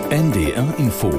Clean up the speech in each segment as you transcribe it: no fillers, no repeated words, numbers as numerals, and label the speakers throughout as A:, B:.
A: NDR Info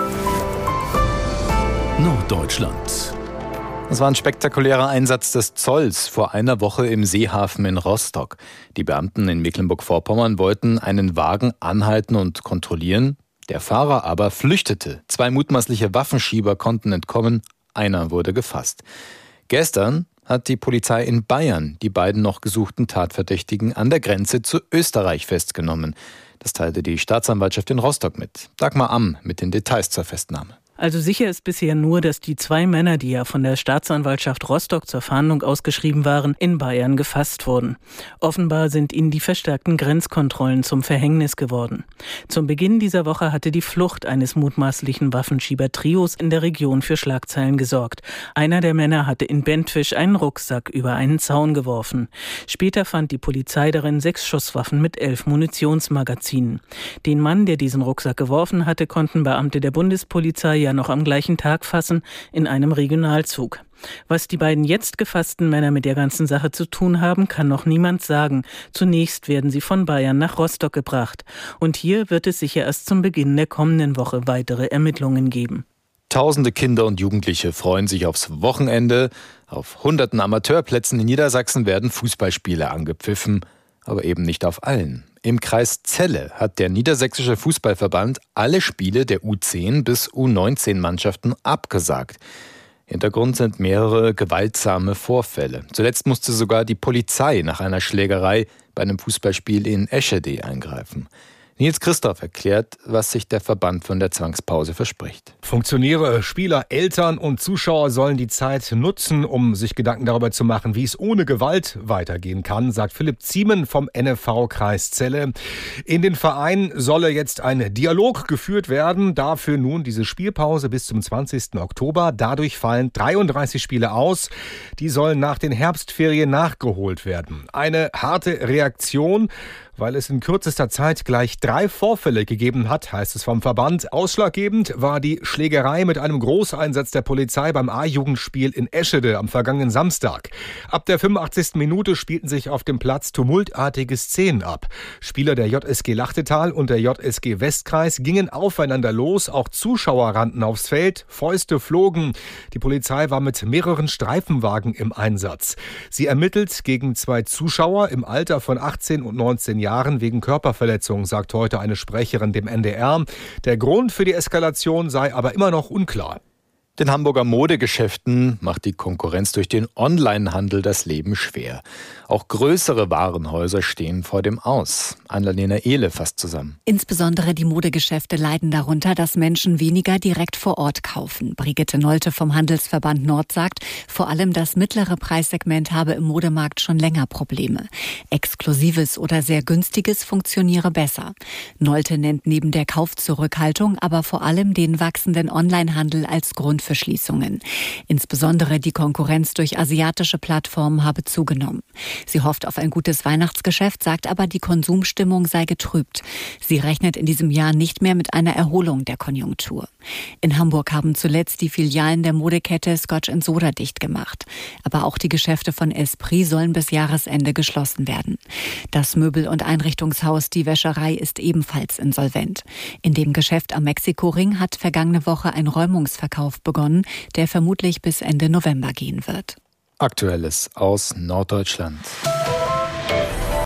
A: Norddeutschland.
B: Es war ein spektakulärer Einsatz des Zolls vor einer Woche im Seehafen in Rostock. Die Beamten in Mecklenburg-Vorpommern wollten einen Wagen anhalten und kontrollieren. Der Fahrer aber flüchtete. 2 mutmaßliche Waffenschieber konnten entkommen. Einer wurde gefasst. Gestern hat die Polizei in Bayern die beiden noch gesuchten Tatverdächtigen an der Grenze zu Österreich festgenommen. Das teilte die Staatsanwaltschaft in Rostock mit. Dagmar Amm mit den Details zur Festnahme.
C: Also sicher ist bisher nur, dass die 2 Männer, die ja von der Staatsanwaltschaft Rostock zur Fahndung ausgeschrieben waren, in Bayern gefasst wurden. Offenbar sind ihnen die verstärkten Grenzkontrollen zum Verhängnis geworden. Zum Beginn dieser Woche hatte die Flucht eines mutmaßlichen Waffenschieber-Trios in der Region für Schlagzeilen gesorgt. Einer der Männer hatte in Bentwisch einen Rucksack über einen Zaun geworfen. Später fand die Polizei darin 6 Schusswaffen mit 11 Munitionsmagazinen. Den Mann, der diesen Rucksack geworfen hatte, konnten Beamte der Bundespolizei ja noch am gleichen Tag fassen in einem Regionalzug. Was die beiden jetzt gefassten Männer mit der ganzen Sache zu tun haben, kann noch niemand sagen. Zunächst werden sie von Bayern nach Rostock gebracht. Und hier wird es sicher erst zum Beginn der kommenden Woche weitere Ermittlungen geben.
B: Tausende Kinder und Jugendliche freuen sich aufs Wochenende. Auf hunderten Amateurplätzen in Niedersachsen werden Fußballspiele angepfiffen, aber eben nicht auf allen. Im Kreis Celle hat der Niedersächsische Fußballverband alle Spiele der U10 bis U19-Mannschaften abgesagt. Hintergrund sind mehrere gewaltsame Vorfälle. Zuletzt musste sogar die Polizei nach einer Schlägerei bei einem Fußballspiel in Eschede eingreifen. Nils Christoph erklärt, was sich der Verband von der Zwangspause verspricht.
D: Funktionäre, Spieler, Eltern und Zuschauer sollen die Zeit nutzen, um sich Gedanken darüber zu machen, wie es ohne Gewalt weitergehen kann, sagt Philipp Ziemen vom NFV Kreis Celle. In den Vereinen solle jetzt ein Dialog geführt werden. Dafür nun diese Spielpause bis zum 20. Oktober. Dadurch fallen 33 Spiele aus. Die sollen nach den Herbstferien nachgeholt werden. Eine harte Reaktion, weil es in kürzester Zeit gleich 3 Vorfälle gegeben hat, heißt es vom Verband. Ausschlaggebend war die Schlägerei mit einem Großeinsatz der Polizei beim A-Jugendspiel in Eschede am vergangenen Samstag. Ab der 85. Minute spielten sich auf dem Platz tumultartige Szenen ab. Spieler der JSG Lachtetal und der JSG Westkreis gingen aufeinander los, auch Zuschauer rannten aufs Feld, Fäuste flogen. Die Polizei war mit mehreren Streifenwagen im Einsatz. Sie ermittelt gegen 2 Zuschauer im Alter von 18 und 19 Jahren wegen Körperverletzung, sagt heute eine Sprecherin dem NDR. Der Grund für die Eskalation sei aber immer noch unklar.
B: Den Hamburger Modegeschäften macht die Konkurrenz durch den Onlinehandel das Leben schwer. Auch größere Warenhäuser stehen vor dem Aus. Annalena Ehle fasst zusammen.
E: Insbesondere die Modegeschäfte leiden darunter, dass Menschen weniger direkt vor Ort kaufen. Brigitte Nolte vom Handelsverband Nord sagt, vor allem das mittlere Preissegment habe im Modemarkt schon länger Probleme. Exklusives oder sehr günstiges funktioniere besser. Nolte nennt neben der Kaufzurückhaltung aber vor allem den wachsenden Onlinehandel als Grund für Schließungen. Insbesondere die Konkurrenz durch asiatische Plattformen habe zugenommen. Sie hofft auf ein gutes Weihnachtsgeschäft, sagt aber, die Konsumstimmung sei getrübt. Sie rechnet in diesem Jahr nicht mehr mit einer Erholung der Konjunktur. In Hamburg haben zuletzt die Filialen der Modekette Scotch & Soda dicht gemacht. Aber auch die Geschäfte von Esprit sollen bis Jahresende geschlossen werden. Das Möbel- und Einrichtungshaus Die Wäscherei ist ebenfalls insolvent. In dem Geschäft am Mexikoring hat vergangene Woche ein Räumungsverkauf begonnen, der vermutlich bis Ende November gehen wird.
B: Aktuelles aus Norddeutschland.